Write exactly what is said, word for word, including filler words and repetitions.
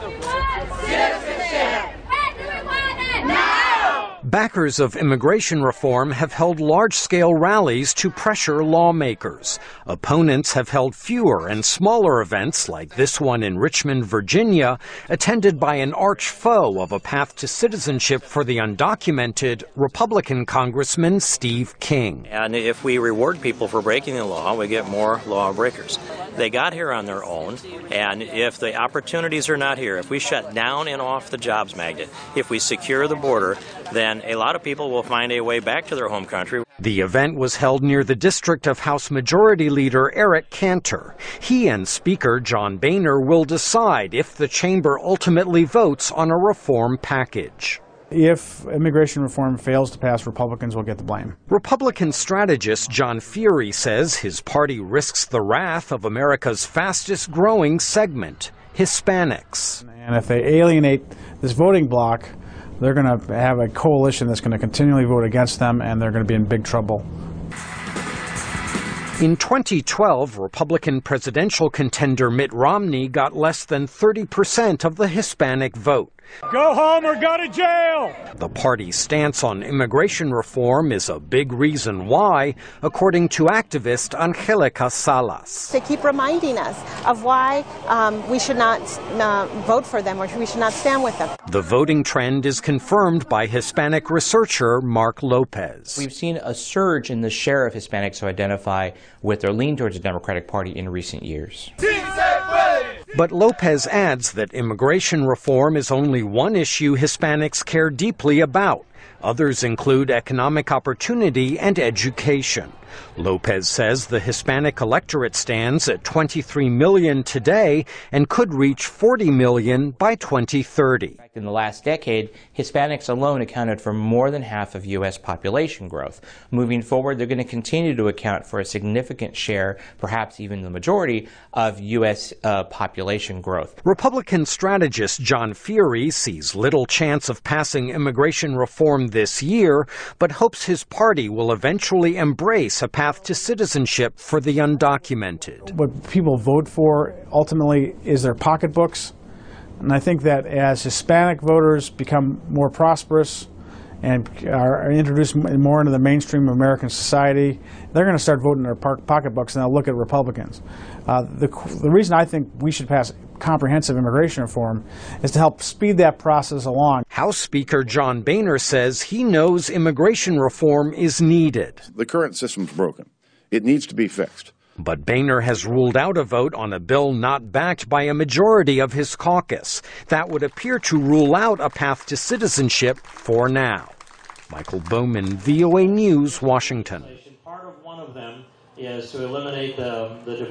Citizenship! Backers of immigration reform have held large-scale rallies to pressure lawmakers. Opponents have held fewer and smaller events like this one in Richmond, Virginia, attended by an arch foe of a path to citizenship for the undocumented, Republican Congressman Steve King. And if we reward people for breaking the law, we get more lawbreakers. They got here on their own, and if the opportunities are not here, if we shut down and off the jobs magnet, if we secure the border, then a lot of people will find a way back to their home country. The event was held near the district of House Majority Leader Eric Cantor. He and Speaker John Boehner will decide if the chamber ultimately votes on a reform package. If immigration reform fails to pass, Republicans will get the blame. Republican strategist John Feehery says his party risks the wrath of America's fastest growing segment, Hispanics. And if they alienate this voting bloc, they're going to have a coalition that's going to continually vote against them, and they're going to be in big trouble. In twenty twelve, Republican presidential contender Mitt Romney got less than thirty percent of the Hispanic vote. Go home or go to jail! The party's stance on immigration reform is a big reason why, according to activist Angelica Salas. They keep reminding us of why um, we should not uh, vote for them or we should not stand with them. The voting trend is confirmed by Hispanic researcher Mark Lopez. We've seen a surge in the share of Hispanics who identify with or lean towards the Democratic Party in recent years. But Lopez adds that immigration reform is only one issue Hispanics care deeply about. Others include economic opportunity and education. Lopez says the Hispanic electorate stands at twenty-three million today and could reach forty million by twenty thirty. In the last decade, Hispanics alone accounted for more than half of U S population growth. Moving forward, they're going to continue to account for a significant share, perhaps even the majority, of U S uh, population growth. Republican strategist John Feehery sees little chance of passing immigration reform this year, but hopes his party will eventually embrace a path to citizenship for the undocumented. What people vote for ultimately is their pocketbooks. And I think that as Hispanic voters become more prosperous and are introduced more into the mainstream of American society, they're going to start voting their pocketbooks and they'll look at Republicans. Uh, the, the reason I think we should pass comprehensive immigration reform is to help speed that process along. House Speaker John Boehner says he knows immigration reform is needed. The current system's broken. It needs to be fixed. But Boehner has ruled out a vote on a bill not backed by a majority of his caucus. That would appear to rule out a path to citizenship for now. Michael Bowman, V O A News, Washington. Part of one of them is to eliminate the, the